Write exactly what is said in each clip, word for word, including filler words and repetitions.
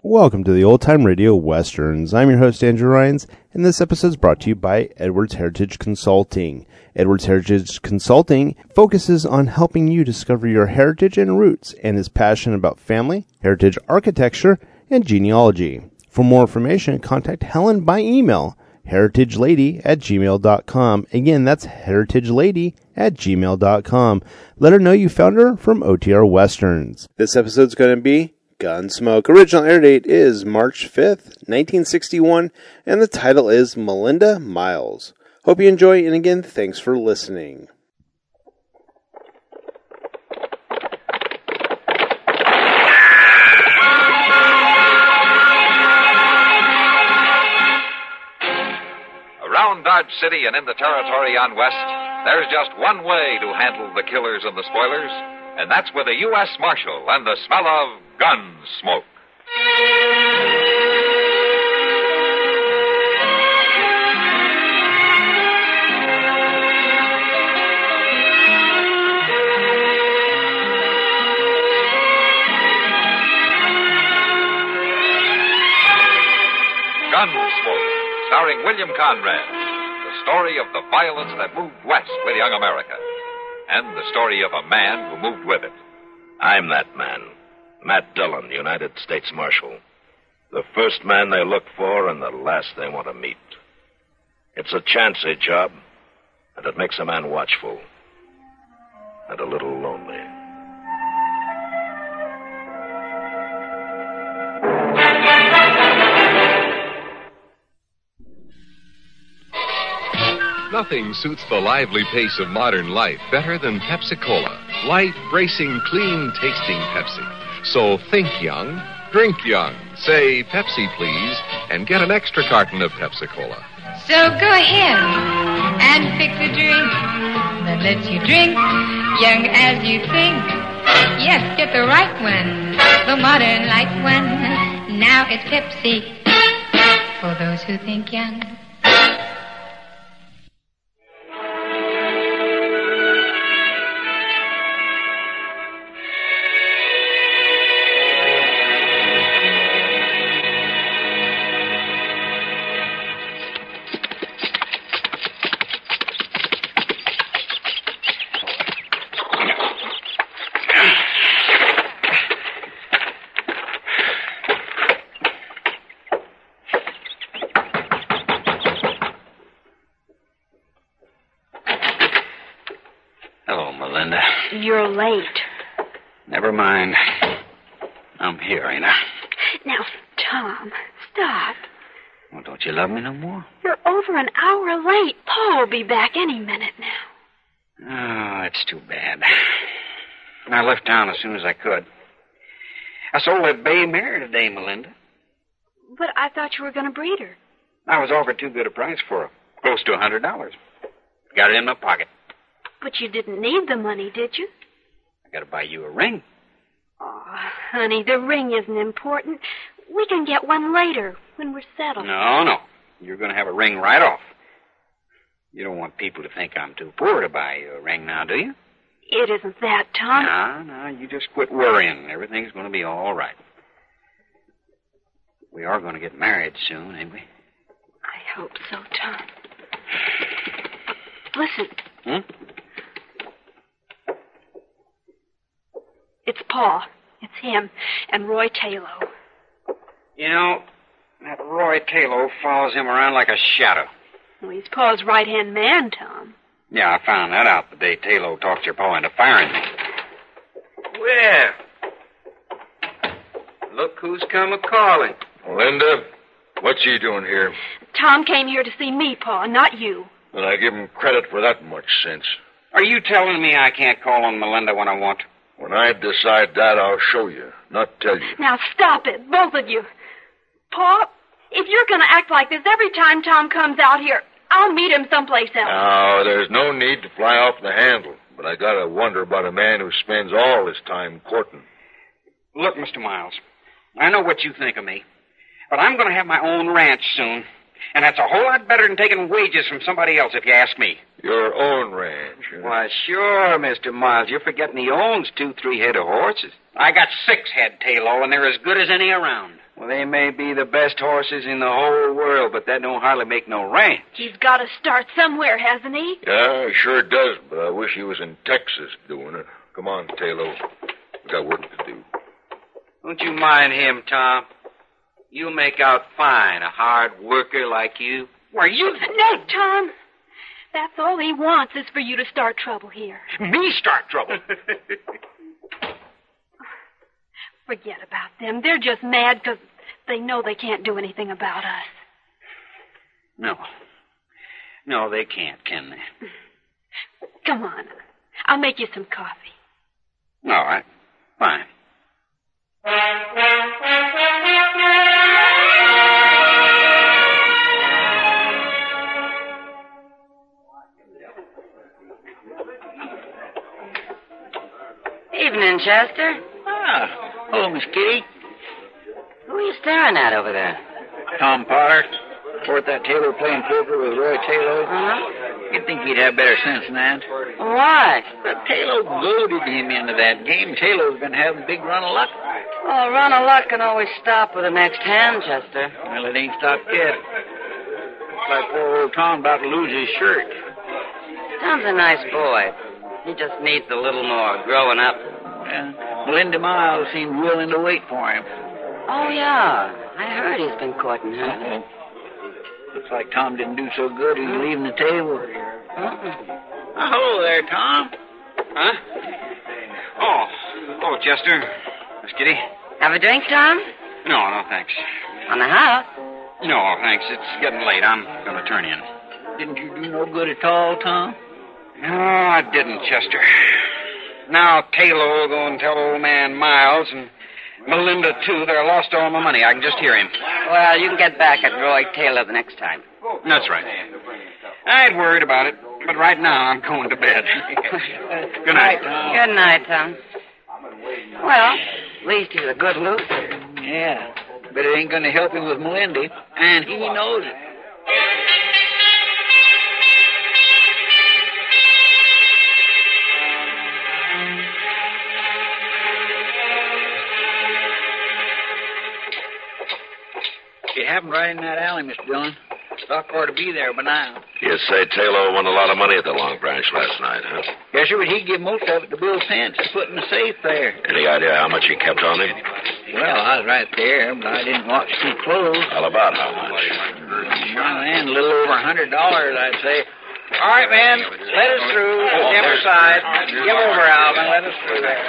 Welcome to the Old Time Radio Westerns. I'm your host, Andrew Rhynes, and this episode is brought to you by Edwards Heritage Consulting. Edwards Heritage Consulting focuses on helping you discover your heritage and roots and is passionate about family, heritage architecture, and genealogy. For more information, contact Helen by email, heritagelady at gmail dot com. Again, that's heritagelady at gmail dot com. Let her know you found her from O T R Westerns. This episode's going to be Gunsmoke. Original air date is March fifth, nineteen sixty-one, and the title is Melinda Miles. Hope you enjoy, and again, thanks for listening. Around Dodge City and in the territory on West, there's just one way to handle the killers and the spoilers, and that's with a U S Marshal and the smell of gun smoke. Gunsmoke, starring William Conrad, the story of the violence that moved west with young America, and the story of a man who moved with it. I'm that man, Matt Dillon, United States Marshal. The first man they look for and the last they want to meet. It's a chancy job, and it makes a man watchful and a little lonely. Nothing suits the lively pace of modern life better than Pepsi-Cola. Light, bracing, clean-tasting Pepsi. So think young, drink young. Say Pepsi, please, and get an extra carton of Pepsi-Cola. So go ahead and pick the drink that lets you drink young as you think. Yes, get the right one, the modern light one. Now it's Pepsi for those who think young. You're late. Never mind. I'm here, ain't I? Now, Tom, stop. Well, don't you love me no more? You're over an hour late. Paul will be back any minute now. Oh, that's too bad. I left town as soon as I could. I sold that bay mare today, Melinda. But I thought you were going to breed her. I was offered too good a price for her. Close to a hundred dollars. Got it in my pocket. But you didn't need the money, did you? I gotta buy you a ring. Oh, honey, the ring isn't important. We can get one later, when we're settled. No, no. You're gonna have a ring right off. You don't want people to think I'm too poor to buy you a ring now, do you? It isn't that, Tom. No, no, you just quit worrying. Everything's gonna be all right. We are gonna get married soon, ain't we? I hope so, Tom. Listen. Hmm? It's Paul. It's him and Roy Talo. You know, that Roy Talo follows him around like a shadow. Well, he's Paul's right-hand man, Tom. Yeah, I found that out the day Talo talked your pa into firing me. Well, look who's come a-calling. Linda, what's he doing here? Tom came here to see me, Paul, not you. And I give him credit for that much sense. Are you telling me I can't call on Melinda when I want? When I decide that, I'll show you, not tell you. Now stop it, both of you. Paul, if you're going to act like this every time Tom comes out here, I'll meet him someplace else. No, there's no need to fly off the handle. But I gotta wonder about a man who spends all his time courting. Look, Mister Miles, I know what you think of me, but I'm going to have my own ranch soon. And that's a whole lot better than taking wages from somebody else, if you ask me. Your own ranch. Huh? Why, sure, Mister Miles. You're forgetting he owns two, three head of horses. I got six head, Talo, and they're as good as any around. Well, they may be the best horses in the whole world, but that don't hardly make no ranch. He's got to start somewhere, hasn't he? Yeah, sure does, but I wish he was in Texas doing it. Come on, Taylor. We got work to do. Don't you mind him, Tom. You'll make out fine, a hard worker like you. Why, you... No, Tom. That's all he wants is for you to start trouble here. Me start trouble? Forget about them. They're just mad because they know they can't do anything about us. No. No, they can't, can they? Come on. I'll make you some coffee. All right. Fine. Evening, Chester. Ah. Hello, Miss Kitty. Who are you staring at over there? Tom Potter. Fought that Taylor playing poker with Roy Taylor. Uh-huh. You'd think he'd have better sense than that. Why? But Taylor goaded him into that game. Taylor's been having a big run of luck. Well, a run of luck can always stop with the next hand, Chester. Well, it ain't stopped yet. Looks like poor old Tom about to lose his shirt. Tom's a nice boy. He just needs a little more growing up. Yeah. Melinda Miles seemed willing to wait for him. Oh, yeah. I heard he's been courting her. Uh-oh. Looks like Tom didn't do so good. He's leaving the table. Uh-uh. Oh, hello there, Tom. Huh? Oh. Oh, Chester. Miss Kitty. Have a drink, Tom? No, no, thanks. On the house? No, thanks. It's getting late. I'm going to turn in. Didn't you do no good at all, Tom? No, I didn't, Chester. Now Taylor will go and tell old man Miles and Melinda, too, that I lost all my money. I can just hear him. Well, you can get back at Roy Taylor the next time. That's right. I ain't worried about it, but right now I'm going to bed. Good night, Tom. Good night, Tom. Well, at least he's a good loser. Yeah, but it ain't going to help him with Melinda, and he knows it. It happened right in that alley, Mister Dillon. Stock ought to be there by now. You say Taylor won a lot of money at the Long Branch last night, huh? Yes, sir, but he give most of it to Bill Pence to put in the safe there. Any idea how much he kept on him? Well, I was right there, but I didn't watch too close. Well, about how much? Well, man, a little over a hundred dollars, I'd say. All right, man, let us through. Step aside. Give over, Alvin. Let us through there.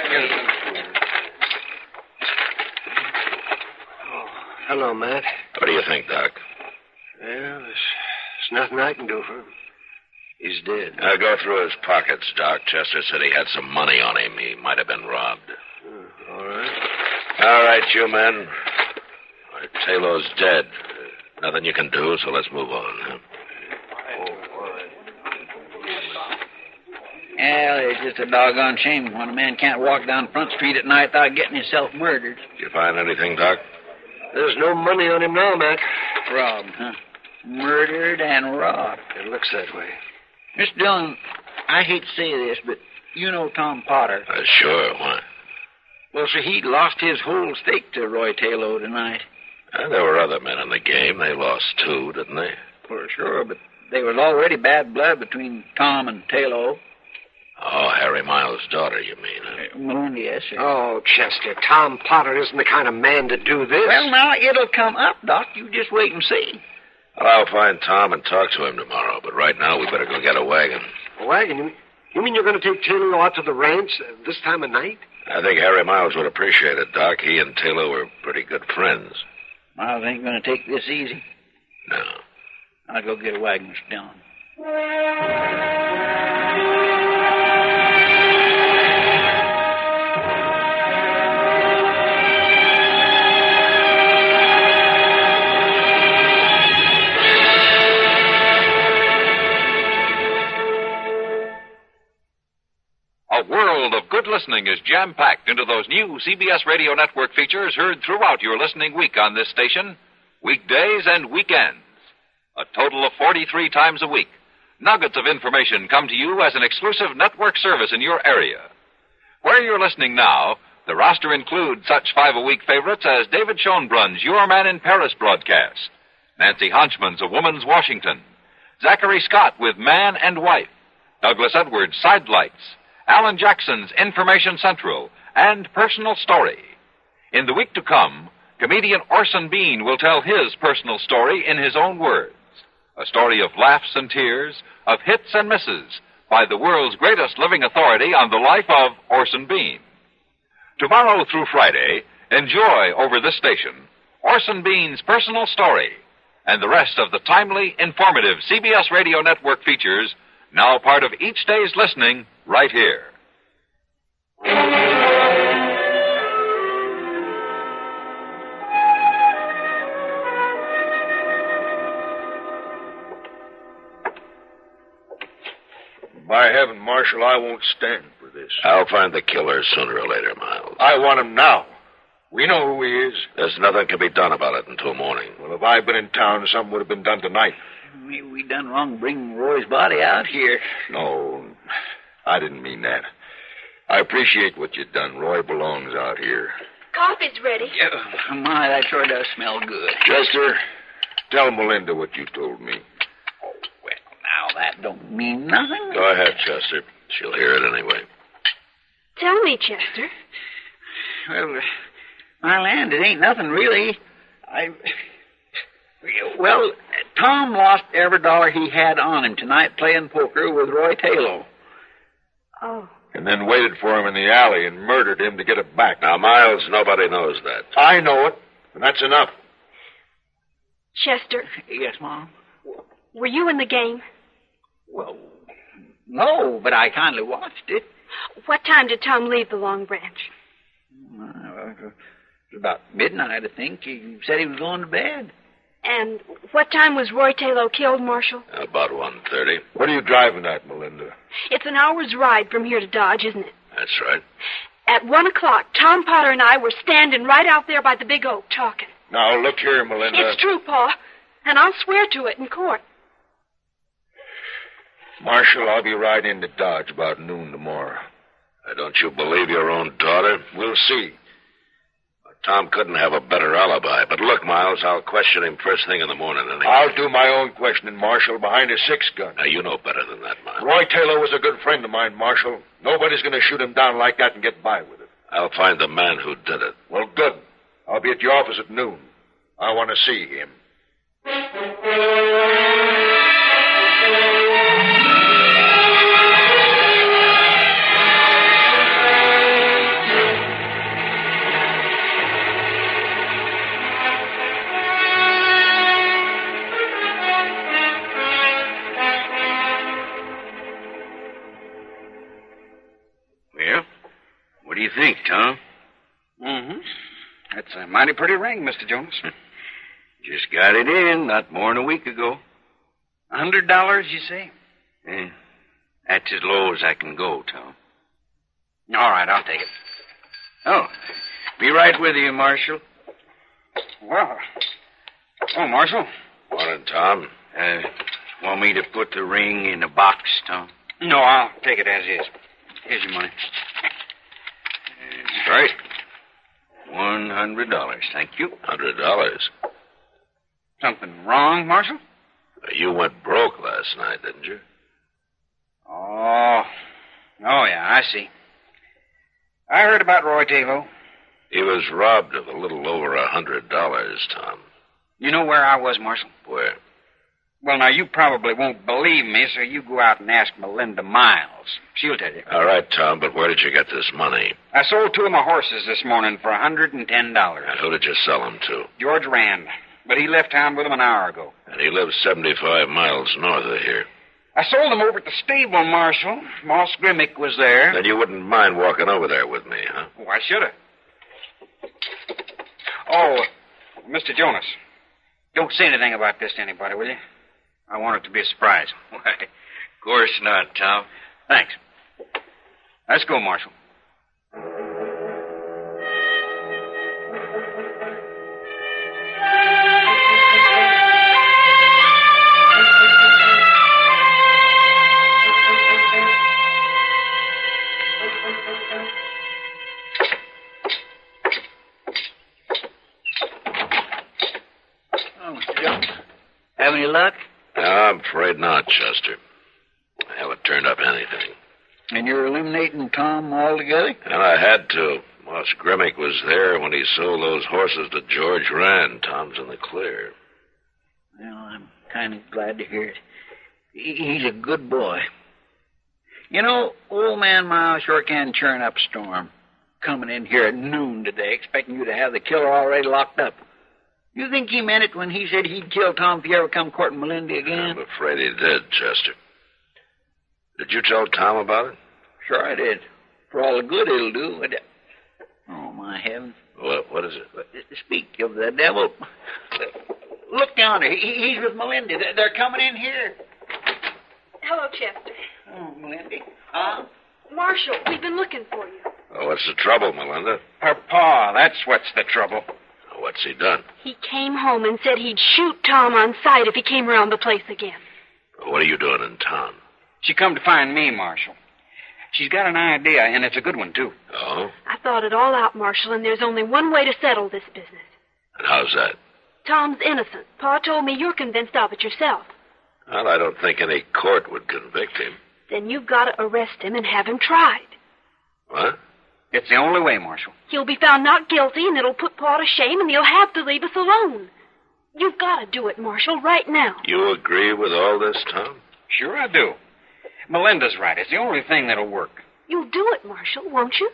Hello, Matt. What do you think, Doc? Well, there's, there's nothing I can do for him. He's dead. I'll go through his pockets, Doc. Chester said he had some money on him. He might have been robbed. Uh, all right. All right, you men. Taylor's dead. Nothing you can do, so let's move on. Huh? Well, it's just a doggone shame when a man can't walk down Front Street at night without getting himself murdered. Did you find anything, Doc? There's no money on him now, Matt. Robbed, huh? Murdered and robbed. It looks that way. Mister Dillon, I hate to say this, but you know Tom Potter. Uh, sure, why? Well, so he lost his whole stake to Roy Taylor tonight. Uh, there were other men in the game. They lost too, didn't they? For sure, but there was already bad blood between Tom and Taylor. Oh, Harry Miles' daughter, you mean, huh? Uh, Melinda, yes, sir. Oh, Chester, Tom Potter isn't the kind of man to do this. Well, now, it'll come up, Doc. You just wait and see. Well, I'll find Tom and talk to him tomorrow, but right now we better go get a wagon. A wagon? You mean, you mean you're going to take Taylor out to the ranch uh, this time of night? I think Harry Miles would appreciate it, Doc. He and Taylor were pretty good friends. Miles ain't going to take this easy. No. I'll go get a wagon, Mister Dillon. A world of good listening is jam-packed into those new C B S Radio Network features heard throughout your listening week on this station, weekdays and weekends. A total of forty-three times a week. Nuggets of information come to you as an exclusive network service in your area. Where you're listening now, The roster includes such five-a-week favorites as David Schoenbrun's Your Man in Paris broadcast, Nancy Honchman's A Woman's Washington, Zachary Scott with Man and Wife, Douglas Edwards' Sidelights, Alan Jackson's Information Central, and Personal Story. In the week to come, comedian Orson Bean will tell his personal story in his own words. A story of laughs and tears, of hits and misses, by the world's greatest living authority on the life of Orson Bean. Tomorrow through Friday, enjoy over this station Orson Bean's Personal Story and the rest of the timely, informative C B S Radio Network features, now part of each day's listening right here. By heaven, Marshal, I won't stand for this. I'll find the killer sooner or later, Miles. I want him now. We know who he is. There's nothing can be done about it until morning. Well, if I'd been in town, something would have been done tonight. Maybe we done wrong bringing Roy's body out here. No, I didn't mean that. I appreciate what you've done. Roy belongs out here. Coffee's ready. Oh, my, that sure does smell good. Chester, tell Melinda what you told me. Oh, well, now that don't mean nothing. Go ahead, Chester. She'll hear it anyway. Tell me, Chester. Well, my land, it ain't nothing really. I... Well, Tom lost every dollar he had on him tonight playing poker with Roy Taylor. Oh. And then waited for him in the alley and murdered him to get it back. Now, Miles, nobody knows that. I know it, and that's enough. Chester. Yes, Mom? Were you in the game? Well, no, but I kindly watched it. What time did Tom leave the Long Branch? Uh, it was about midnight, I think. He said he was going to bed. And what time was Roy Taylor killed, Marshal? About one thirty. What are you driving at, Melinda? It's an hour's ride from here to Dodge, isn't it? That's right. At one o'clock, Tom Potter and I were standing right out there by the big oak talking. Now, look here, Melinda. It's true, Pa, and I'll swear to it in court. Marshal, I'll be riding into Dodge about noon tomorrow. Uh, don't you believe your own daughter? We'll see. Tom couldn't have a better alibi. But look, Miles, I'll question him first thing in the morning anyway. I'll do my own questioning, Marshal, behind a six-gun. Now, you know better than that, Miles. Roy Taylor was a good friend of mine, Marshal. Nobody's going to shoot him down like that and get by with it. I'll find the man who did it. Well, good. I'll be at your office at noon. I want to see him. What do you think, Tom? Mm-hmm. That's a mighty pretty ring, Mister Jonas. Just got it in not more than a week ago. A hundred dollars, you say? Yeah. That's as low as I can go, Tom. All right, I'll take it. Oh, be right with you, Marshal. Well, oh, Marshal. Morning, Tom. Uh, want me to put the ring in a box, Tom? No, I'll take it as is. Here's your money. That's right. One hundred dollars, thank you. Hundred dollars. Something wrong, Marshal? You went broke last night, didn't you? Oh, oh yeah, I see. I heard about Roy Taylor. He was robbed of a little over a hundred dollars, Tom. You know where I was, Marshal? Where? Well, now, you probably won't believe me, so you go out and ask Melinda Miles. She'll tell you. All right, Tom, but where did you get this money? I sold two of my horses this morning for one hundred ten dollars. And who did you sell them to? George Rand. But he left town with them an hour ago. And he lives seventy-five miles north of here. I sold them over at the stable, Marshal. Moss Grimmick was there. Then you wouldn't mind walking over there with me, huh? Oh, I should have. Oh, Mister Jonas, don't say anything about this to anybody, will you? I want it to be a surprise. Why, of course not, Tom. Thanks. Let's go, Marshal. Have any luck? No, I'm afraid not, Chester. I haven't turned up anything. And you're eliminating Tom altogether? And I had to. Boss Grimmick was there when he sold those horses to George Rand. Tom's in the clear. Well, I'm kind of glad to hear it. He- He's a good boy. You know, old man Miles sure can churn up a storm. Coming in here at noon today, expecting you to have the killer already locked up. You think he meant it when he said he'd kill Tom if you ever come courting Melindy again? I'm afraid he did, Chester. Did you tell Tom about it? Sure I did. For all the good it'll do. It... Oh, my heavens. What, what is it? Speak of the devil. Look yonder. He, he's with Melindy. They're, they're coming in here. Hello, Chester. Oh, Melindy. Huh? Marshal, we've been looking for you. Oh, what's the trouble, Melinda? Her pa, that's what's the trouble. Oh, what's he done? He came home and said he'd shoot Tom on sight if he came around the place again. What are you doing in town? She come to find me, Marshal. She's got an idea, and it's a good one, too. Oh? I thought it all out, Marshal, and there's only one way to settle this business. And how's that? Tom's innocent. Pa told me you're convinced of it yourself. Well, I don't think any court would convict him. Then you've got to arrest him and have him tried. What? It's the only way, Marshal. He'll be found not guilty, and it'll put Pa to shame, and he'll have to leave us alone. You've got to do it, Marshal, right now. You agree with all this, Tom? Sure I do. Melinda's right. It's the only thing that'll work. You'll do it, Marshal, won't you?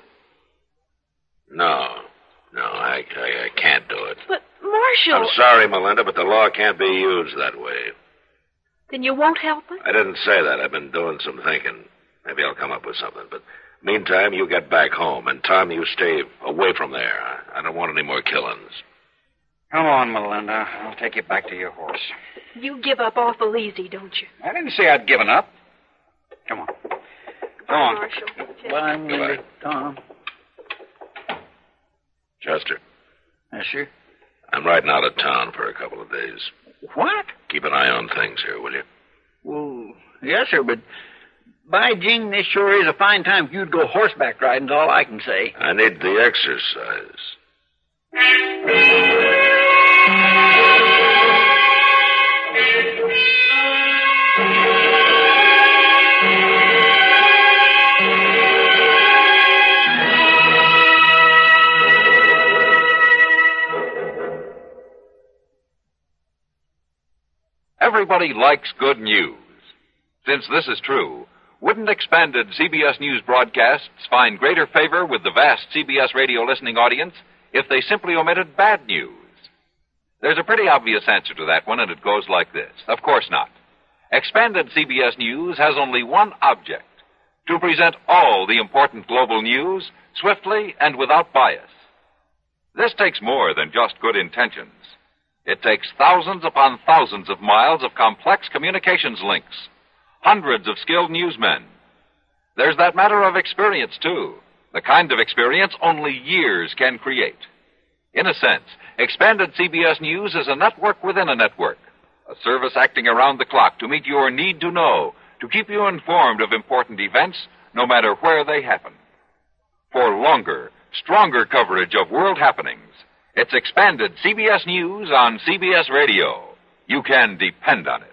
No. No, I, I, I can't do it. But, Marshal... I'm sorry, Melinda, but the law can't be used that way. Then you won't help us? I didn't say that. I've been doing some thinking. Maybe I'll come up with something. But meantime, you get back home. And, Tom, you stay away from there. I, I don't want any more killings. Come on, Melinda. I'll take you back to your horse. You give up awful easy, don't you? I didn't say I'd given up. Come on. Go on. Marshal. Bye, Melinda. Tom. Chester. Yes, sir? I'm riding out of town for a couple of days. What? Keep an eye on things here, will you? Well, yes, sir, but by jing, this sure is a fine time for you to go horseback riding's all I can say. I need the exercise. Everybody likes good news. Since this is true, wouldn't expanded C B S News broadcasts find greater favor with the vast C B S radio listening audience if they simply omitted bad news? There's a pretty obvious answer to that one, and it goes like this. Of course not. Expanded C B S News has only one object: to present all the important global news swiftly and without bias. This takes more than just good intentions. It takes thousands upon thousands of miles of complex communications links, hundreds of skilled newsmen. There's that matter of experience, too, the kind of experience only years can create. In a sense, Expanded C B S News is a network within a network, a service acting around the clock to meet your need to know, to keep you informed of important events, no matter where they happen. For longer, stronger coverage of world happenings, it's Expanded C B S News on C B S Radio. You can depend on it.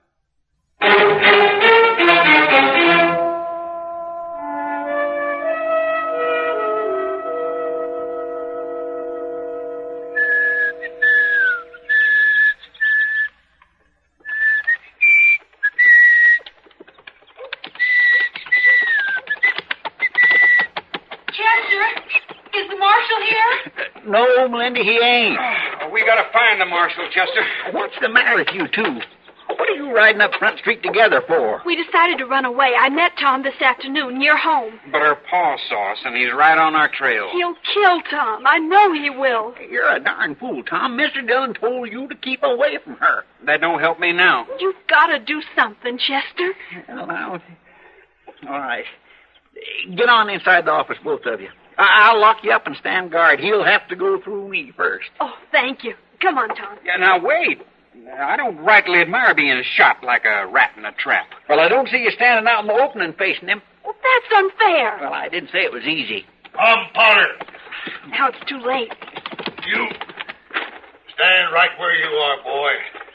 No, Melinda, he ain't. Oh, we gotta find the Marshal, Chester. What's the matter with you two? What are you riding up Front Street together for? We decided to run away. I met Tom this afternoon near home. But her pa saw us, and he's right on our trail. He'll kill Tom. I know he will. You're a darn fool, Tom. Mister Dillon told you to keep away from her. That don't help me now. You've got to do something, Chester. Well, now, all right. Get on inside the office, both of you. I'll lock you up and stand guard. He'll have to go through me first. Oh, thank you. Come on, Tom. Yeah, now, wait. I don't rightly admire being shot like a rat in a trap. Well, I don't see you standing out in the open and facing him. Well, that's unfair. Well, I didn't say it was easy. Come, Potter. Now it's too late. You stand right where you are, boy.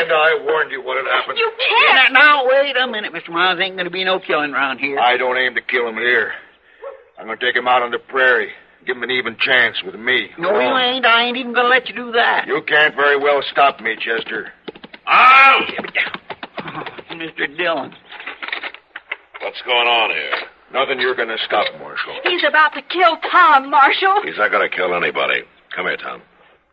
And I warned you what had happened. You can't. Now, now, wait a minute, Mister Miles. Ain't going to be no killing around here. I don't aim to kill him here. I'm going to take him out on the prairie. Give him an even chance with me. No, you ain't. I ain't even going to let you do that. You can't very well stop me, Chester. Oh, oh Mister Dillon. What's going on here? Nothing you're going to stop, Marshal. He's about to kill Tom, Marshal. He's not going to kill anybody. Come here, Tom.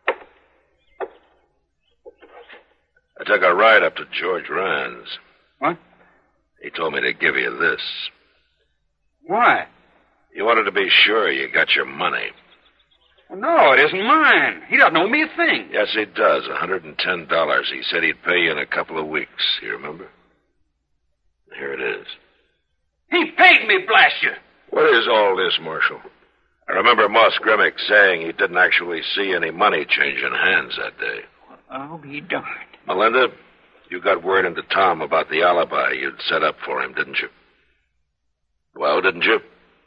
I took a ride up to George Rand's. What? He told me to give you this. Why? He wanted to be sure you got your money. Well, no, it isn't mine. He doesn't owe me a thing. Yes, he does. one hundred ten dollars. He said he'd pay you in a couple of weeks. You remember? Here it is. He paid me, blast you. What is all this, Marshal? I remember Moss Grimmick saying he didn't actually see any money changing hands that day. I'll be darned. Melinda, you got word into Tom about the alibi you'd set up for him, didn't you? Well, didn't you?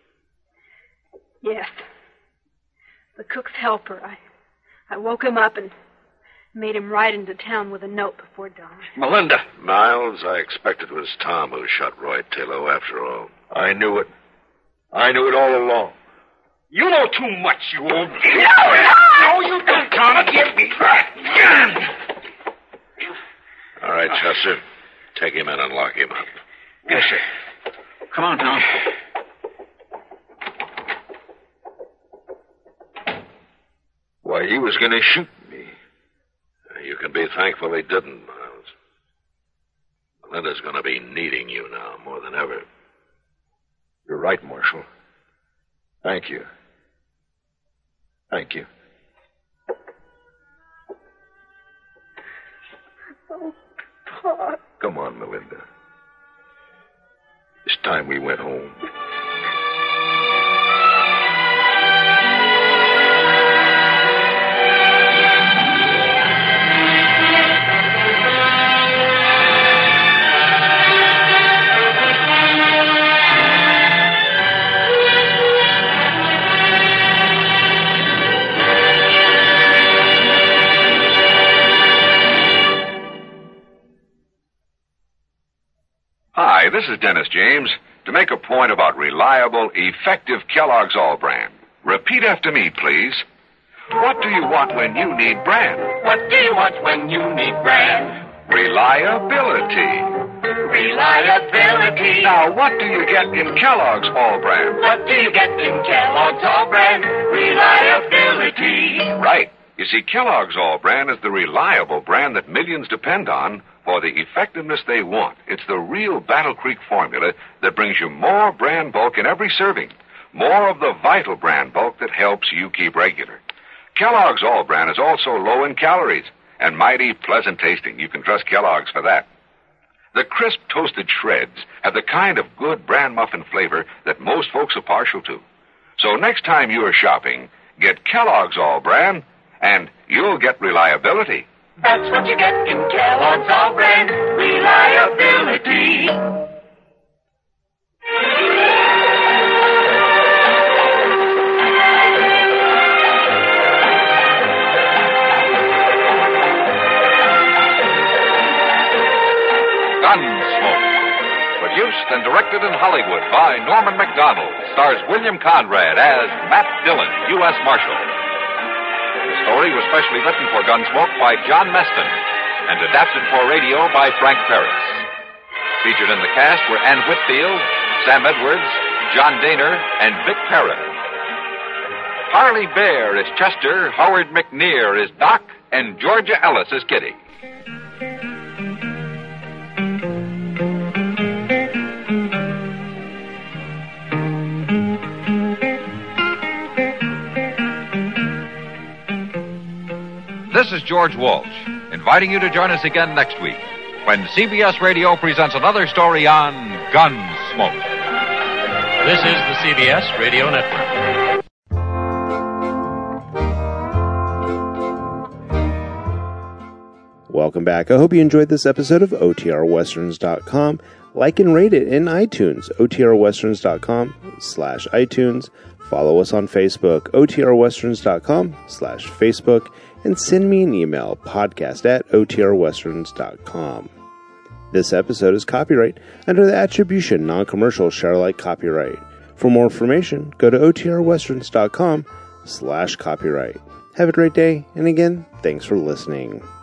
Yes. The cook's helper. I, I woke him up and made him ride into town with a note before dawn. Melinda. Miles, I expect it was Tom who shot Roy Taylor after all. I knew it. I knew it all along. You know too much, you old... No, no, no you don't, Tom. Give me that gun. All right, Chester. Take him in and lock him up. Yes, sir. Come on, Tom. Why, he was going to shoot me. You can be thankful he didn't, Miles. Melinda's going to be needing you now more than ever. You're right, Marshal. Thank you. Thank you. Oh, Pop. Come on, Melinda. It's time we went home. Hi, this is Dennis James. To make a point about reliable, effective Kellogg's All Brand. Repeat after me, please. What do you want when you need brand? What do you want when you need brand? Reliability. Reliability. Now, what do you get in Kellogg's All Brand? What do you get in Kellogg's All Brand? Reliability. Right. You see, Kellogg's All Brand is the reliable brand that millions depend on for the effectiveness they want. It's the real Battle Creek formula that brings you more brand bulk in every serving. More of the vital brand bulk that helps you keep regular. Kellogg's All Brand is also low in calories and mighty pleasant tasting. You can trust Kellogg's for that. The crisp toasted shreds have the kind of good bran muffin flavor that most folks are partial to. So next time you're shopping, get Kellogg's All Brand, and you'll get reliability. That's what you get in Kellogg's All Brand. Reliability. Gunsmoke. Produced and directed in Hollywood by Norman Macdonald. Stars William Conrad as Matt Dillon, U S Marshal. The story was specially written for Gunsmoke by John Meston and adapted for radio by Frank Paris. Featured in the cast were Ann Whitfield, Sam Edwards, John Daner, and Vic Perrin. Harley Bear is Chester, Howard McNear is Doc, and Georgia Ellis is Kitty. This is George Walsh, inviting you to join us again next week when C B S Radio presents another story on Gunsmoke. This is the C B S Radio Network. Welcome back. I hope you enjoyed this episode of O T R Westerns dot com. Like and rate it in iTunes, O T R Westerns dot com slash iTunes. Follow us on Facebook, O T R westerns dot com slash Facebook, and send me an email, podcast at O T R westerns dot com. This episode is copyright under the Attribution Non-Commercial Share-alike copyright. For more information, go to O T R westerns dot com slash copyright. Have a great day, and again, thanks for listening.